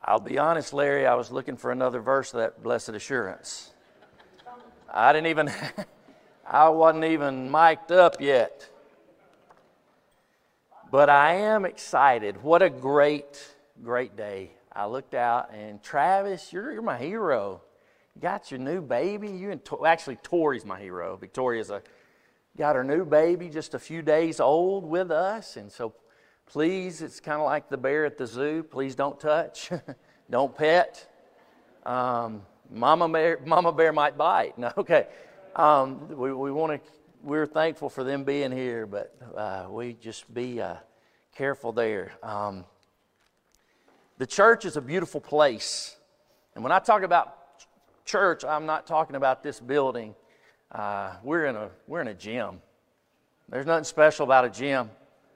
I'll be honest, Larry, I was looking for another verse of that blessed assurance. I wasn't even mic'd up yet. But I am excited. What a great day. I looked out and Travis, you're my hero. You got your new baby. Actually, Tori's my hero. Victoria's got her new baby just a few days old with us. And so please, it's kind of like the bear at the zoo. Please don't touch. Don't pet. Mama bear might bite. No, okay. We're thankful for them being here, but we just be careful there. The church is a beautiful place. And when I talk about church, I'm not talking about this building. We're in a gym. There's nothing special about a gym.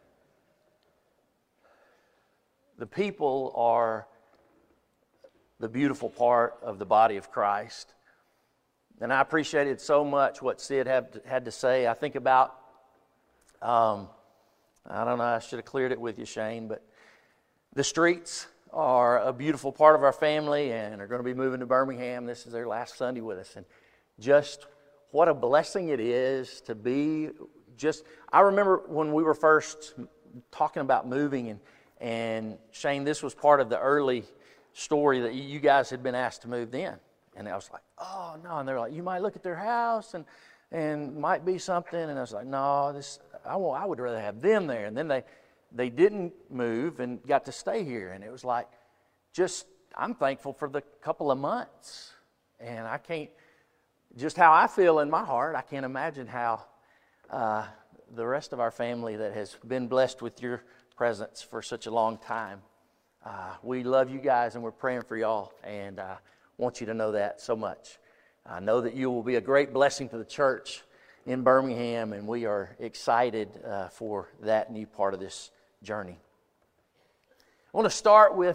The people are the beautiful part of the body of Christ. And I appreciated so much what Sid had to say. I think about, I don't know, I should have cleared it with you, Shane, but the Streets are a beautiful part of our family and are going to be moving to Birmingham. This is their last Sunday with us. And just what a blessing it is to be I remember when we were first talking about moving, and Shane, this was part of the early story that you guys had been asked to move in. And I was like, oh, no. And they're like, you might look at their house and might be something. And I was like, no, I would rather have them there. And then they didn't move and got to stay here. And it was like, I'm thankful for the couple of months. And I can't, just how I feel in my heart, I can't imagine how the rest of our family that has been blessed with your presence for such a long time. We love you guys and we're praying for y'all. And want you to know that so much. I know that you will be a great blessing to the church in Birmingham, and we are excited for that new part of this journey. I want to start with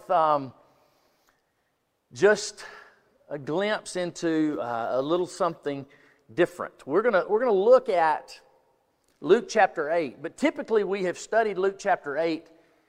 just a glimpse into a little something different. We're gonna look at Luke chapter 8, but typically we have studied Luke chapter 8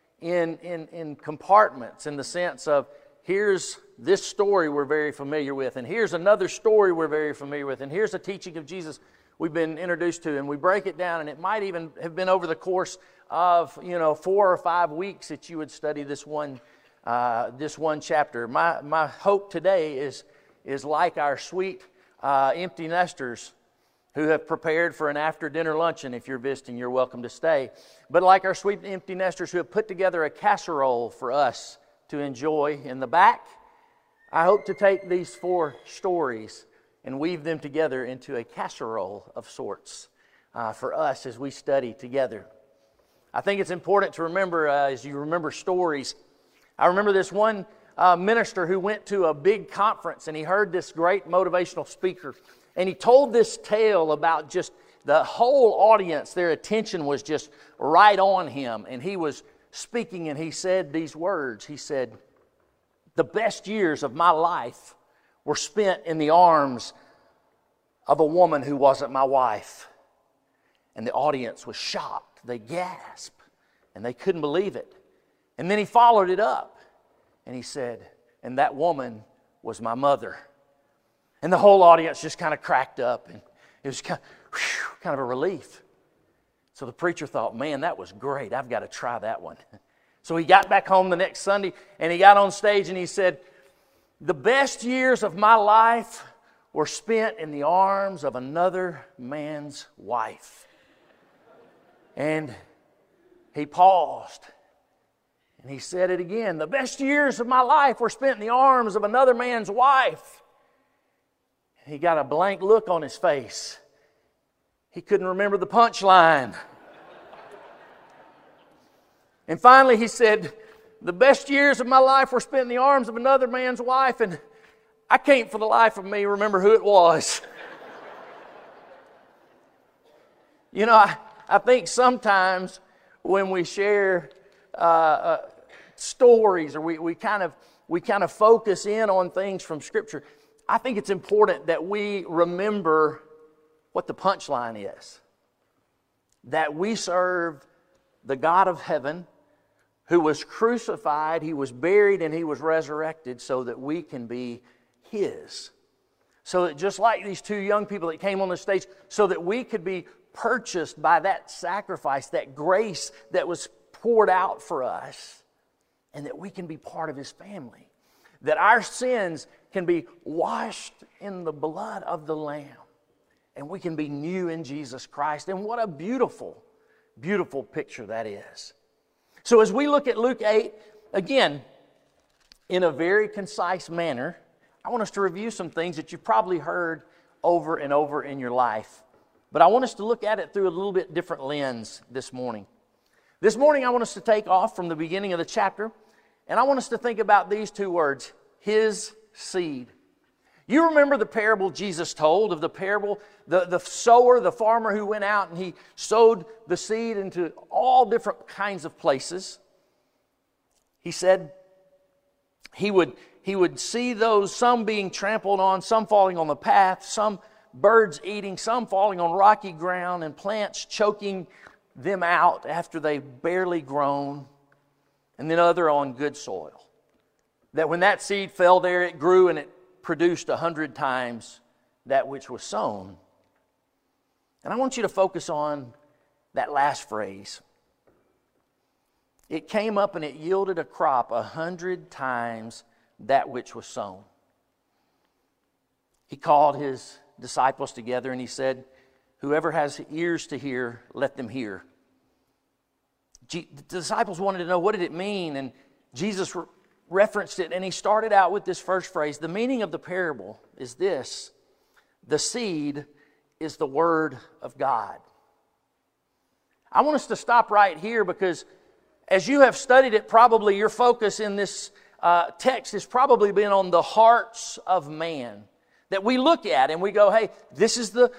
in compartments, in the sense of here's this story we're very familiar with, and here's another story we're very familiar with, and here's a teaching of Jesus we've been introduced to, and we break it down, and it might even have been over the course of 4 or 5 weeks that you would study this one chapter. My hope today is like our sweet empty nesters who have prepared for an after-dinner luncheon. If you're visiting, you're welcome to stay. But like our sweet empty nesters who have put together a casserole for us to enjoy in the back, I hope to take these 4 stories and weave them together into a casserole of sorts for us as we study together. I think it's important to remember, as you remember stories, I remember this one minister who went to a big conference and he heard this great motivational speaker, and he told this tale about just the whole audience, their attention was just right on him, and he was speaking and he said these words. He said, "The best years of my life were spent in the arms of a woman who wasn't my wife." And the audience was shocked. They gasped and they couldn't believe it. And then he followed it up and he said, "And that woman was my mother." And the whole audience just kind of cracked up, and it was kind of a relief. So the preacher thought, man, that was great. I've got to try that one. So he got back home the next Sunday and he got on stage and he said, "The best years of my life were spent in the arms of another man's wife." And he paused and he said it again. "The best years of my life were spent in the arms of another man's wife." And he got a blank look on his face. He couldn't remember the punchline. And finally he said, "The best years of my life were spent in the arms of another man's wife," and I can't for the life of me remember who it was. I think sometimes when we share stories, or we kind of focus in on things from Scripture, I think it's important that we remember what the punchline is. That we serve the God of heaven who was crucified, He was buried, and He was resurrected so that we can be His. So that just like these two young people that came on the stage, so that we could be purchased by that sacrifice, that grace that was poured out for us, and that we can be part of His family. That our sins can be washed in the blood of the Lamb, and we can be new in Jesus Christ. And what a beautiful, beautiful picture that is. So as we look at Luke 8, again, in a very concise manner, I want us to review some things that you've probably heard over and over in your life. But I want us to look at it through a little bit different lens this morning. This morning I want us to take off from the beginning of the chapter, and I want us to think about these two words, His seed. You remember the parable Jesus told of the parable, the sower, the farmer who went out and he sowed the seed into all different kinds of places. He said he would see those, some being trampled on, some falling on the path, some birds eating, some falling on rocky ground, and plants choking them out after they've barely grown, and then other on good soil. That when that seed fell there, it grew and it produced 100 times that which was sown. And I want you to focus on that last phrase. It came up and it yielded a crop 100 times that which was sown. He called His disciples together and He said, whoever has ears to hear, let them hear. The disciples wanted to know, what did it mean? And Jesus referenced it, and He started out with this first phrase. The meaning of the parable is this: the seed is the Word of God. I want us to stop right here, because as you have studied it, probably your focus in this text has probably been on the hearts of man. That we look at and we go, hey, this is the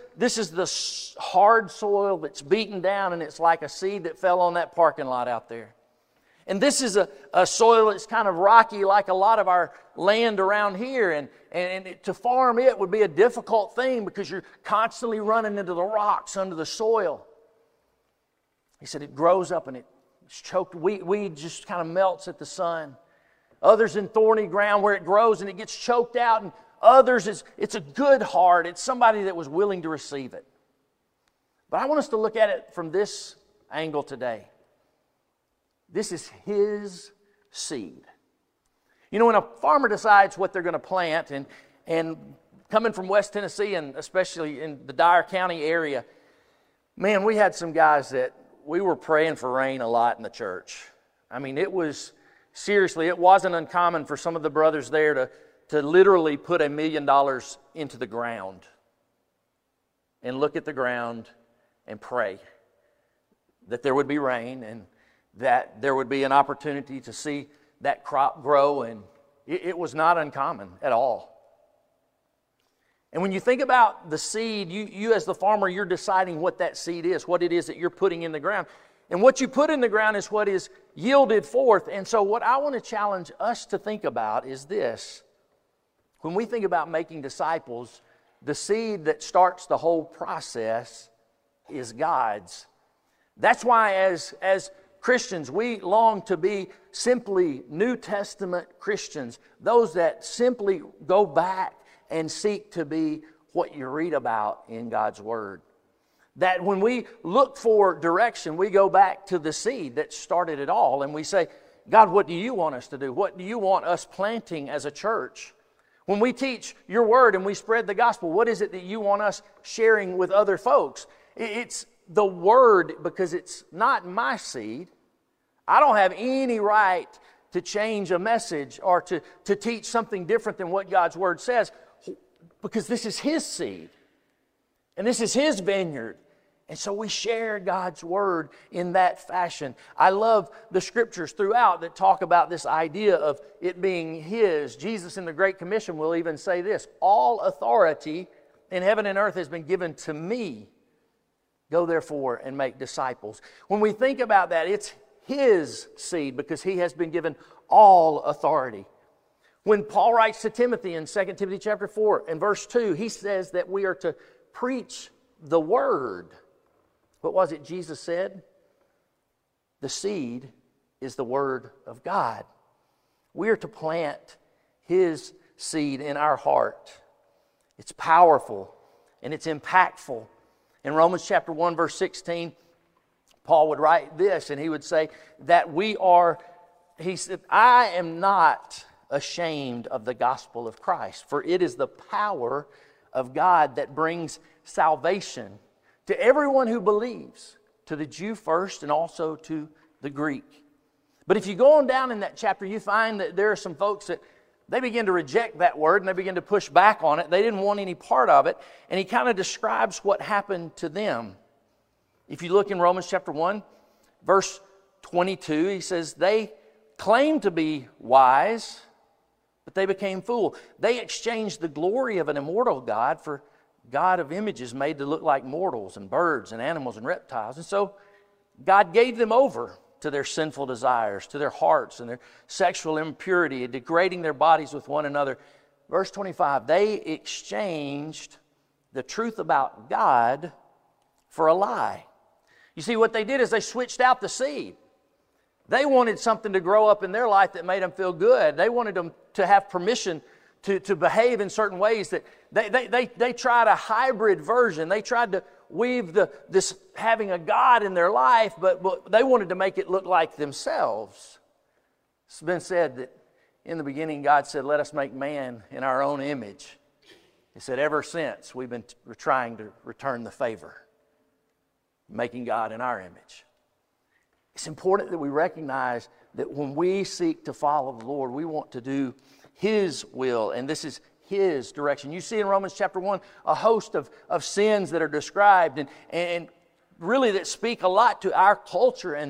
hard soil that's beaten down, and it's like a seed that fell on that parking lot out there. And this is a soil that's kind of rocky, like a lot of our land around here. And to farm it would be a difficult thing, because you're constantly running into the rocks under the soil. He said it grows up and it's choked. Weed just kind of melts at the sun. Others in thorny ground where it grows and it gets choked out. And others, it's a good heart. It's somebody that was willing to receive it. But I want us to look at it from this angle today. This is His seed. You know, when a farmer decides what they're going to plant, and coming from West Tennessee, and especially in the Dyer County area, man, we had some guys that we were praying for rain a lot in the church. I mean, it wasn't uncommon for some of the brothers there to literally put $1 million into the ground and look at the ground and pray that there would be rain and that there would be an opportunity to see that crop grow, and it was not uncommon at all. And when you think about the seed, you as the farmer, you're deciding what that seed is, what it is that you're putting in the ground. And what you put in the ground is what is yielded forth. And so what I want to challenge us to think about is this. When we think about making disciples, the seed that starts the whole process is God's. That's why as Christians, we long to be simply New Testament Christians, those that simply go back and seek to be what you read about in God's Word. That when we look for direction, we go back to the seed that started it all, and we say, God, what do you want us to do? What do you want us planting as a church? When we teach your Word and we spread the gospel, what is it that you want us sharing with other folks? It's the Word, because it's not my seed. I don't have any right to change a message or to teach something different than what God's Word says, because this is His seed and this is His vineyard. And so we share God's Word in that fashion. I love the Scriptures throughout that talk about this idea of it being His. Jesus in the Great Commission will even say this: all authority in heaven and earth has been given to me. Go therefore and make disciples. When we think about that, it's His seed, because He has been given all authority. When Paul writes to Timothy in 2 Timothy chapter 4 and verse 2, he says that we are to preach the Word. What was it Jesus said? The seed is the Word of God. We are to plant His seed in our heart. It's powerful and it's impactful. In Romans chapter 1, verse 16, Paul would write this, and he would say that he said, I am not ashamed of the gospel of Christ, for it is the power of God that brings salvation to everyone who believes, to the Jew first and also to the Greek. But if you go on down in that chapter, you find that there are some folks that they begin to reject that word and they begin to push back on it. They didn't want any part of it. And he kind of describes what happened to them. If you look in Romans chapter 1, verse 22, he says, they claimed to be wise, but they became fools. They exchanged the glory of an immortal God for God of images made to look like mortals and birds and animals and reptiles. And so God gave them over to their sinful desires, to their hearts and their sexual impurity, and degrading their bodies with one another. Verse 25, they exchanged the truth about God for a lie. You see, what they did is they switched out the seed. They wanted something to grow up in their life that made them feel good. They wanted them to have permission to behave in certain ways. That they tried a hybrid version. They tried to weave this having a God in their life, but they wanted to make it look like themselves. It's been said that in the beginning God said, let us make man in our own image. He said, ever since we've been trying to return the favor, making God in our image. It's important that we recognize that when we seek to follow the Lord, we want to do His will, and this is His direction. You see in Romans chapter 1 a host of sins that are described and really that speak a lot to our culture and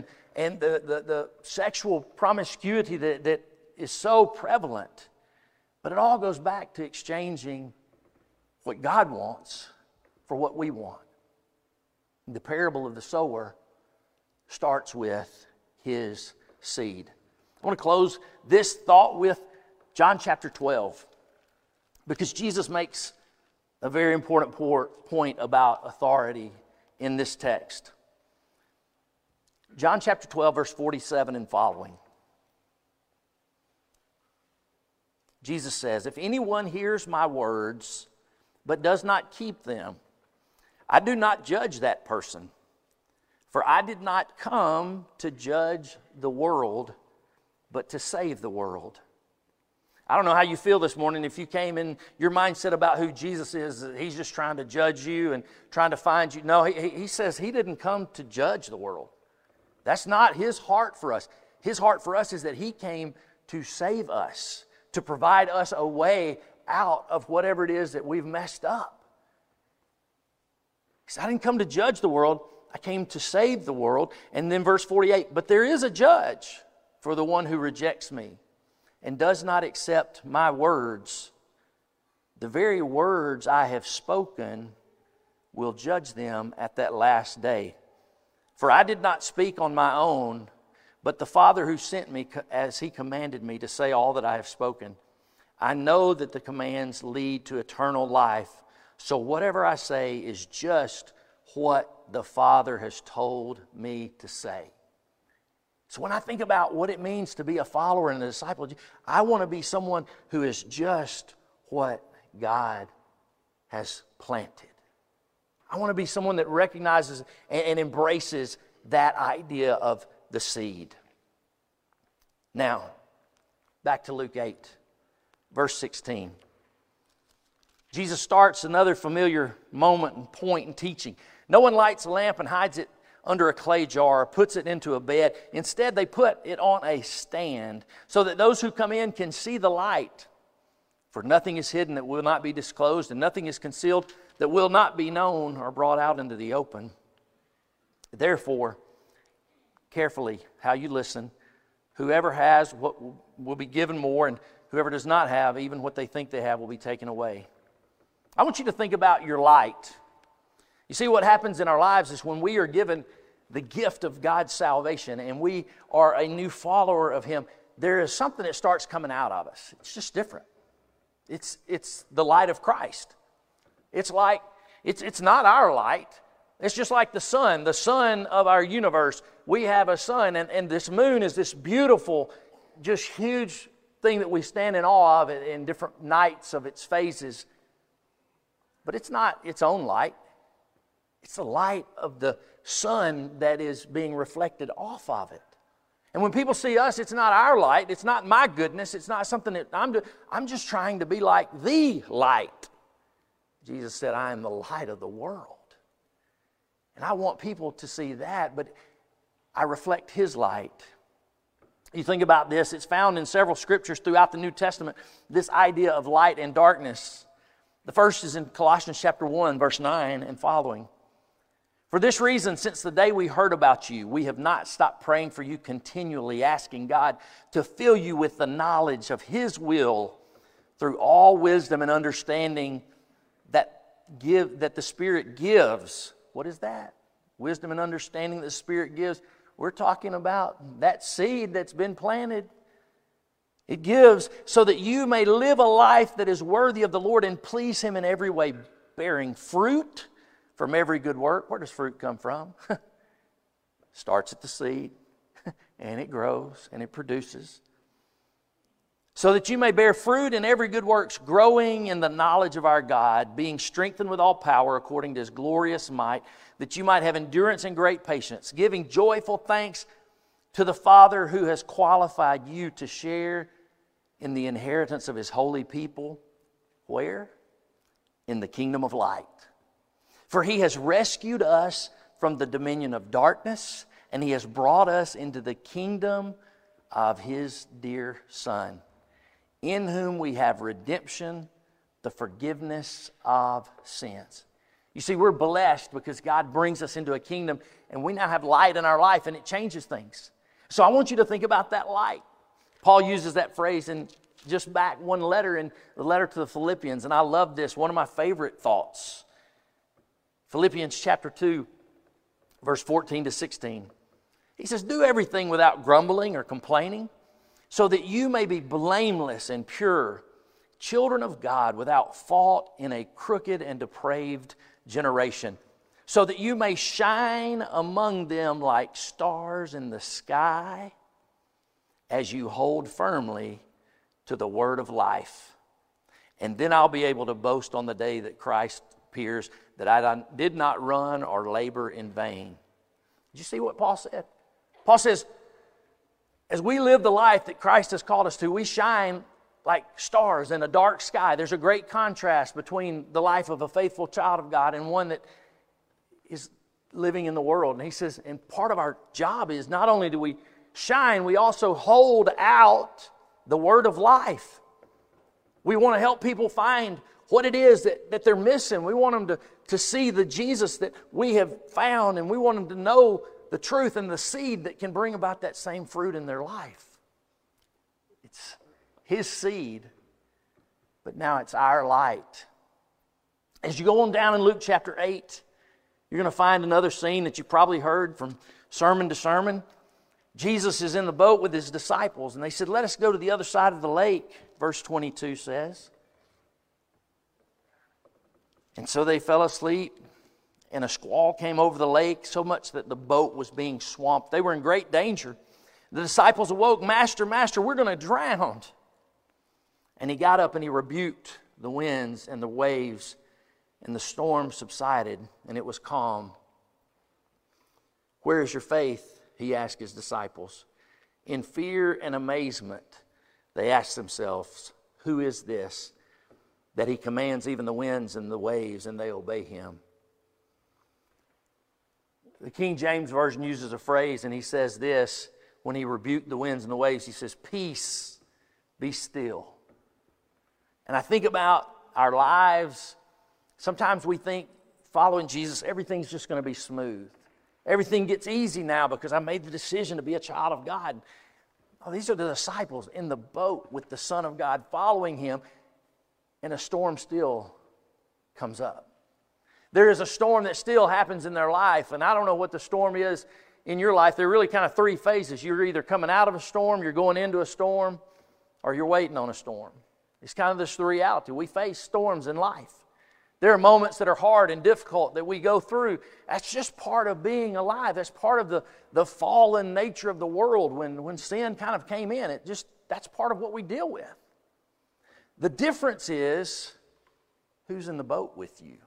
the sexual promiscuity that is so prevalent. But it all goes back to exchanging what God wants for what we want. The parable of the sower starts with his seed. I want to close this thought with John chapter 12, because Jesus makes a very important point about authority in this text. John chapter 12, verse 47 and following. Jesus says, if anyone hears my words but does not keep them, I do not judge that person, for I did not come to judge the world, but to save the world. I don't know how you feel this morning. If you came in your mindset about who Jesus is, He's just trying to judge you and trying to find you. No, he says He didn't come to judge the world. That's not His heart for us. His heart for us is that He came to save us, to provide us a way out of whatever it is that we've messed up. He said, I didn't come to judge the world. I came to save the world. And then verse 48, but there is a judge for the one who rejects me and does not accept my words. The very words I have spoken will judge them at that last day. For I did not speak on my own, but the Father who sent me as He commanded me to say all that I have spoken. I know that the commands lead to eternal life. So whatever I say is just what the Father has told me to say. So when I think about what it means to be a follower and a disciple, I want to be someone who is just what God has planted. I want to be someone that recognizes and embraces that idea of the seed. Now, back to Luke 8, verse 16. Jesus starts another familiar moment and point in teaching. No one lights a lamp and hides it under a clay jar or puts it into a bed. Instead, they put it on a stand so that those who come in can see the light. For nothing is hidden that will not be disclosed, and nothing is concealed that will not be known or brought out into the open. Therefore, carefully how you listen. Whoever has what will be given more, and whoever does not have, even what they think they have, will be taken away. I want you to think about your light. You see, what happens in our lives is when we are given the gift of God's salvation and we are a new follower of Him, there is something that starts coming out of us. It's just different. It's the light of Christ. It's like, it's not our light, It's just like the sun of our universe. We have a sun, and this moon is this beautiful, just huge thing that we stand in awe of in different nights of its phases. But it's not its own light. It's the light of the sun that is being reflected off of it. And when people see us, it's not our light. It's not my goodness. It's not something that I'm just trying to be like the light. Jesus said, I am the light of the world. And I want people to see that, but I reflect His light. You think about this, it's found in several scriptures throughout the New Testament, this idea of light and darkness. The first is in Colossians chapter 1, verse 9 and following. For this reason, since the day we heard about you, we have not stopped praying for you continually, asking God to fill you with the knowledge of His will through all wisdom and understanding that the Spirit gives. What is that? Wisdom and understanding that the Spirit gives. We're talking about that seed that's been planted. It gives so that you may live a life that is worthy of the Lord and please Him in every way, bearing fruit from every good work. Where does fruit come from? Starts at the seed, and it grows, and it produces. So that you may bear fruit in every good works, growing in the knowledge of our God, being strengthened with all power according to His glorious might, that you might have endurance and great patience, giving joyful thanks to the Father who has qualified you to share in the inheritance of His holy people. Where? In the kingdom of light. For He has rescued us from the dominion of darkness, and He has brought us into the kingdom of His dear Son, in whom we have redemption, the forgiveness of sins. You see, we're blessed because God brings us into a kingdom, and we now have light in our life, and it changes things. So I want you to think about that light. Paul uses that phrase in just back one letter, in the letter to the Philippians, and I love this, one of my favorite thoughts. Philippians chapter 2, verse 14 to 16. He says, do everything without grumbling or complaining, so that you may be blameless and pure, children of God without fault in a crooked and depraved generation, so that you may shine among them like stars in the sky as you hold firmly to the word of life. And then I'll be able to boast on the day that Christ appears that I did not run or labor in vain. Did you see what Paul said? Paul says, as we live the life that Christ has called us to, we shine like stars in a dark sky. There's a great contrast between the life of a faithful child of God and one that is living in the world. And he says, and part of our job is not only do we shine, we also hold out the word of life. We want to help people find what it is that they're missing. We want them to see the Jesus that we have found, and we want them to know the truth and the seed that can bring about that same fruit in their life. It's His seed, but now it's our light. As you go on down in Luke chapter 8, you're going to find another scene that you probably heard from sermon to sermon. Jesus is in the boat with His disciples, and they said, let us go to the other side of the lake, verse 22 says. And so they fell asleep, and a squall came over the lake, so much that the boat was being swamped. They were in great danger. The disciples awoke, Master, Master, we're going to drown. And He got up and He rebuked the winds and the waves, and the storm subsided, and it was calm. Where is your faith? He asked His disciples. In fear and amazement, they asked themselves, who is this, that He commands even the winds and the waves, and they obey Him? The King James Version uses a phrase, and he says this, when He rebuked the winds and the waves, He says, peace, be still. And I think about our lives. Sometimes we think, following Jesus, everything's just going to be smooth. Everything gets easy now because I made the decision to be a child of God. Oh, these are the disciples in the boat with the Son of God following Him, and a storm still comes up. There is a storm that still happens in their life, and I don't know what the storm is in your life. There are really kind of three phases. You're either coming out of a storm, you're going into a storm, or you're waiting on a storm. It's kind of this reality. We face storms in life. There are moments that are hard and difficult that we go through. That's just part of being alive. That's part of the fallen nature of the world when sin kind of came in. That's part of what we deal with. The difference is who's in the boat with you.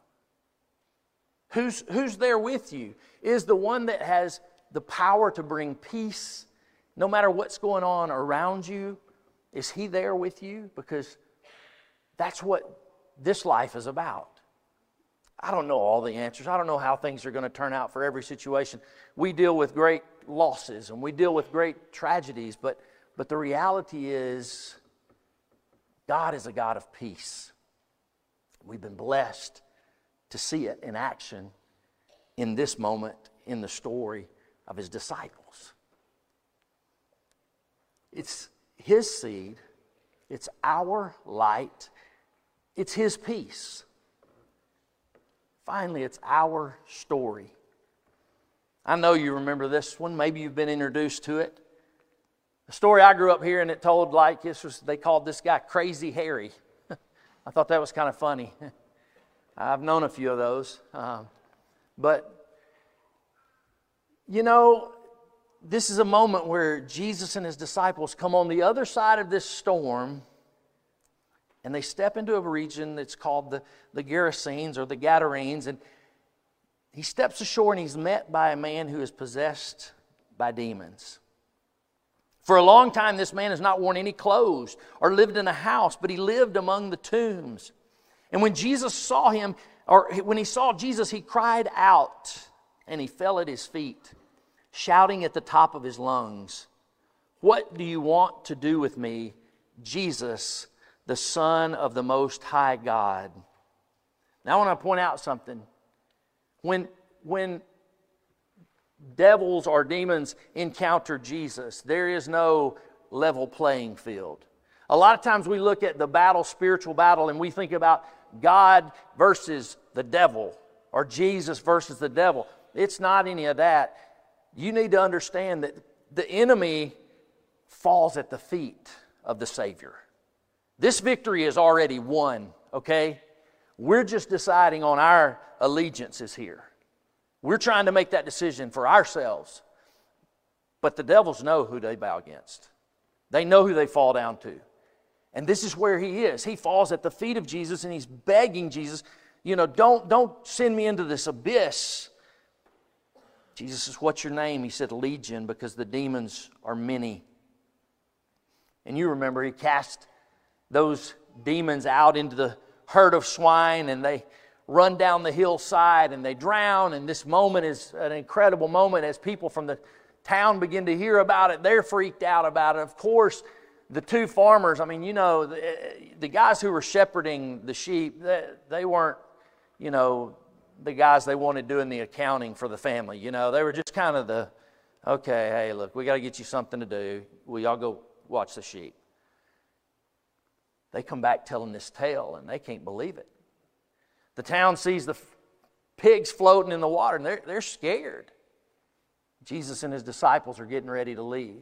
Who's there with you? Is the one that has the power to bring peace no matter what's going on around you. Is he there with you? Because that's what this life is about. I don't know all the answers. I don't know how things are going to turn out for every situation. We deal with great losses and we deal with great tragedies, but the reality is God is a God of peace. We've been blessed to see it in action in this moment in the story of his disciples. It's his seed, it's our light, it's his peace. Finally, it's our story. I know you remember this one. Maybe you've been introduced to it. The story I grew up hearing it told like they called this guy Crazy Harry. I thought that was kind of funny. I've known a few of those. But, you know, this is a moment where Jesus and his disciples come on the other side of this storm, and they step into a region that's called the Gerasenes or the Gadarenes, and he steps ashore and he's met by a man who is possessed by demons. For a long time, this man has not worn any clothes or lived in a house, but he lived among the tombs. And when Jesus saw him, or when he saw Jesus, he cried out and he fell at his feet, shouting at the top of his lungs, "What do you want to do with me, Jesus, the Son of the Most High God?" Now I want to point out something. When devils or demons encounter Jesus, there is no level playing field. A lot of times we look at the battle, spiritual battle, and we think about God versus the devil or Jesus versus the devil. It's not any of that. You need to understand that the enemy falls at the feet of the Savior. This victory is already won, okay? We're just deciding on our allegiances here. We're trying to make that decision for ourselves. But the devils know who they bow against. They know who they fall down to. And this is where he is. He falls at the feet of Jesus and he's begging Jesus, you know, don't send me into this abyss. Jesus says, "What's your name?" He said, "Legion," because the demons are many. And you remember he cast those demons out into the herd of swine and they run down the hillside and they drown. And this moment is an incredible moment as people from the town begin to hear about it. They're freaked out about it. Of course, the two farmers, I mean, you know, the guys who were shepherding the sheep, they weren't, you know, the guys they wanted doing the accounting for the family. You know, they were just kind of okay, hey, look, we got to get you something to do. Will y'all go watch the sheep? They come back telling this tale and they can't believe it. The town sees the pigs floating in the water and they're scared. Jesus and his disciples are getting ready to leave.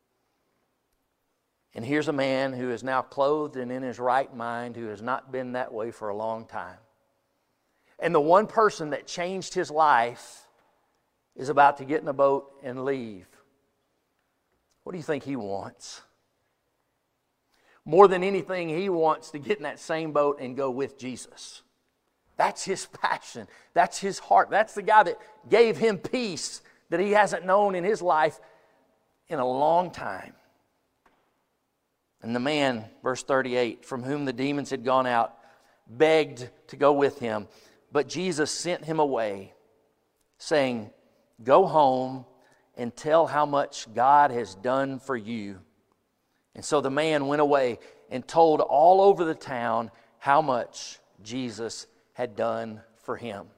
And here's a man who is now clothed and in his right mind, who has not been that way for a long time. And the one person that changed his life is about to get in a boat and leave. What do you think he wants? More than anything, he wants to get in that same boat and go with Jesus. That's his passion. That's his heart. That's the guy that gave him peace that he hasn't known in his life in a long time. And the man, verse 38, from whom the demons had gone out, begged to go with him. But Jesus sent him away, saying, "Go home and tell how much God has done for you." And so the man went away and told all over the town how much Jesus had done for him.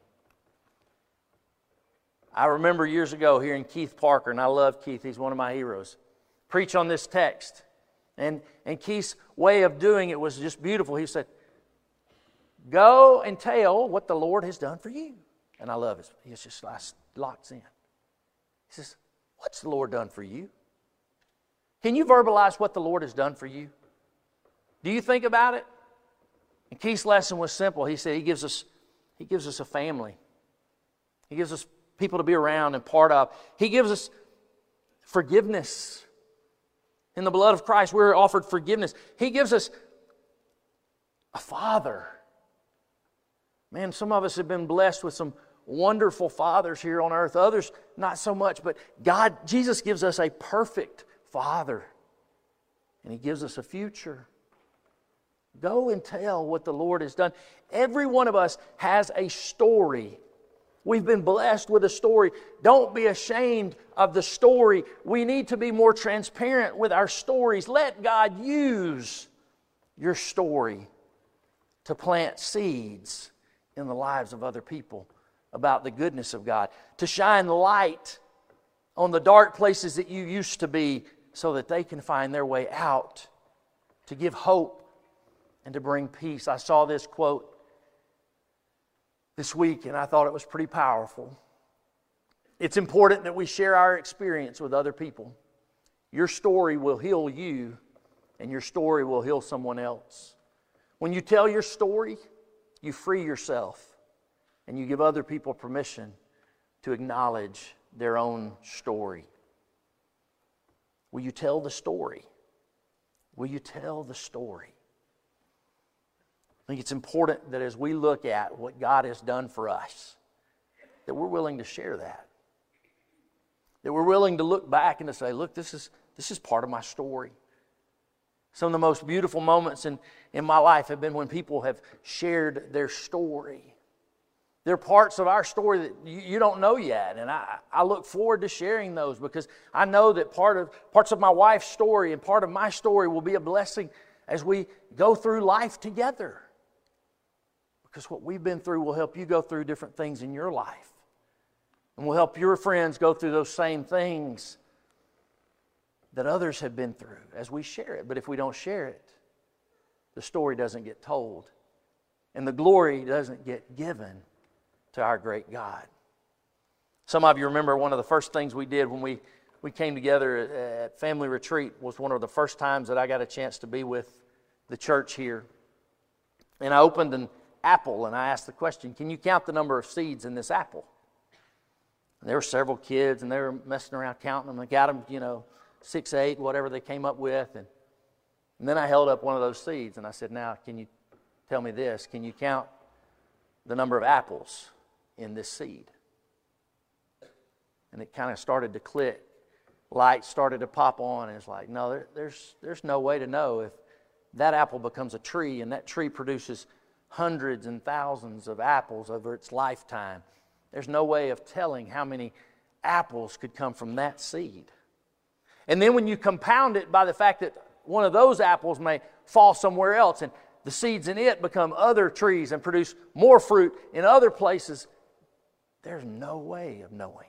I remember years ago hearing Keith Parker, and I love Keith, he's one of my heroes, preach on this text. And Keith's way of doing it was just beautiful. He said, "Go and tell what the Lord has done for you." And I love it. He just locks in. He says, "What's the Lord done for you?" Can you verbalize what the Lord has done for you? Do you think about it? And Keith's lesson was simple. He said he gives us a family. He gives us people to be around and part of. He gives us forgiveness. In the blood of Christ, we're offered forgiveness. He gives us a father. Man, some of us have been blessed with some wonderful fathers here on earth. Others, not so much. But Jesus gives us a perfect father. And He gives us a future. Go and tell what the Lord has done. Every one of us has a story. We've been blessed with a story. Don't be ashamed of the story. We need to be more transparent with our stories. Let God use your story to plant seeds in the lives of other people about the goodness of God, to shine light on the dark places that you used to be so that they can find their way out, to give hope and to bring peace. I saw this quote this week and I thought it was pretty powerful. It's important that we share our experience with other people. Your story will heal you and your story will heal someone else. When you tell your story, you free yourself and you give other people permission to acknowledge their own story. Will you tell the story? Will you tell the story? I think it's important that as we look at what God has done for us, that we're willing to share that. That we're willing to look back and to say, look, this is part of my story. Some of the most beautiful moments in my life have been when people have shared their story. There are parts of our story that you don't know yet, and I look forward to sharing those because I know that parts of my wife's story and part of my story will be a blessing as we go through life together. Because what we've been through will help you go through different things in your life. And will help your friends go through those same things that others have been through as we share it. But if we don't share it, the story doesn't get told. And the glory doesn't get given to our great God. Some of you remember one of the first things we did when we came together at Family Retreat was one of the first times that I got a chance to be with the church here. And I opened an apple and I asked the question, can you count the number of seeds in this apple? And there were several kids and they were messing around counting them. They got them, 6, 8, whatever they came up with. And then I held up one of those seeds and I said, now can you tell me this? Can you count the number of apples in this seed? And it kind of started to click. Lights started to pop on and it's like, no, there's no way to know if that apple becomes a tree and that tree produces hundreds and thousands of apples over its lifetime. There's no way of telling how many apples could come from that seed. And then when you compound it by the fact that one of those apples may fall somewhere else and the seeds in it become other trees and produce more fruit in other places, there's no way of knowing.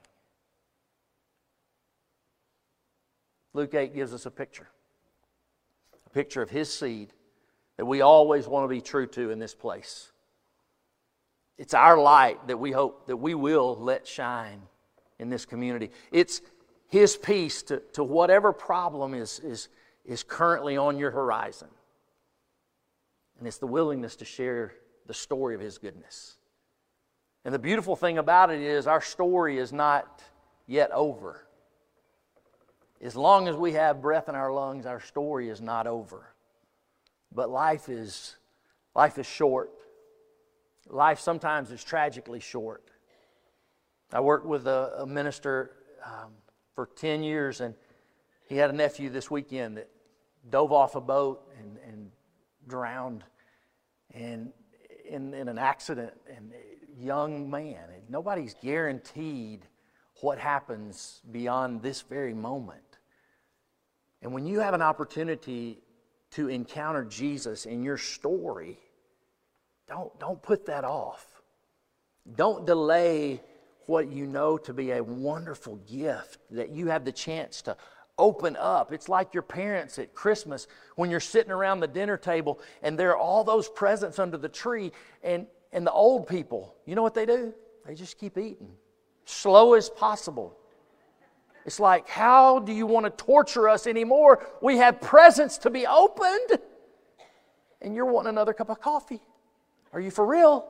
Luke 8 gives us a picture of His seed that we always want to be true to in this place. It's our light that we hope that we will let shine in this community. It's His peace to whatever problem is currently on your horizon. And it's the willingness to share the story of His goodness. And the beautiful thing about it is our story is not yet over. As long as we have breath in our lungs, our story is not over. But life is short. Life sometimes is tragically short. I worked with a minister for 10 years, and he had a nephew this weekend that dove off a boat and drowned in an accident. And a young man. Nobody's guaranteed what happens beyond this very moment. And when you have an opportunity to encounter Jesus in your story, don't put that off. Don't delay what you know to be a wonderful gift that you have the chance to open up. It's like your parents at Christmas when you're sitting around the dinner table and there are all those presents under the tree, and the old people, you know what they do? They just keep eating. Slow as possible. It's like, how do you want to torture us anymore? We have presents to be opened, and you're wanting another cup of coffee. Are you for real?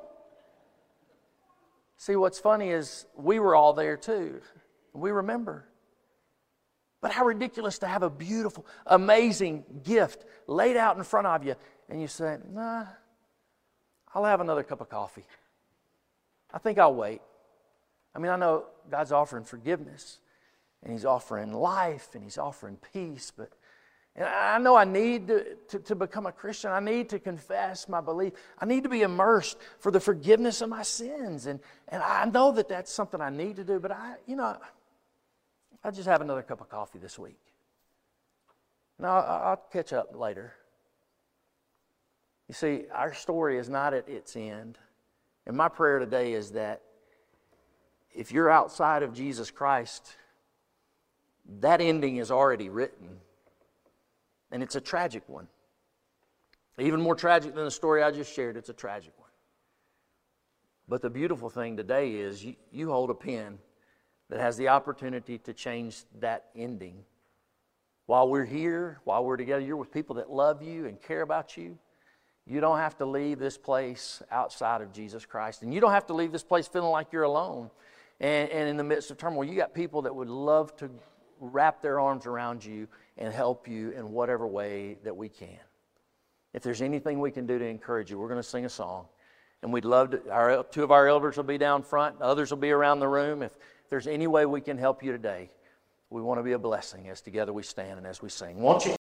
See, what's funny is we were all there too. We remember. But how ridiculous to have a beautiful, amazing gift laid out in front of you, and you say, nah, I'll have another cup of coffee. I think I'll wait. I mean, I know God's offering forgiveness, and He's offering life, and He's offering peace, but and I know I need to become a Christian. I need to confess my belief. I need to be immersed for the forgiveness of my sins. And I know that that's something I need to do, but I'll just have another cup of coffee this week. And I'll catch up later. You see, our story is not at its end. And my prayer today is that if you're outside of Jesus Christ, that ending is already written. And it's a tragic one. Even more tragic than the story I just shared, it's a tragic one. But the beautiful thing today is you hold a pen that has the opportunity to change that ending. While we're here, while we're together, you're with people that love you and care about you. You don't have to leave this place outside of Jesus Christ. And you don't have to leave this place feeling like you're alone. And in the midst of turmoil, you got people that would love to wrap their arms around you and help you in whatever way that we can. If there's anything we can do to encourage you, we're going to sing a song. And we'd love to, two of our elders will be down front, others will be around the room. If there's any way we can help you today, we want to be a blessing as together we stand and as we sing. Won't you?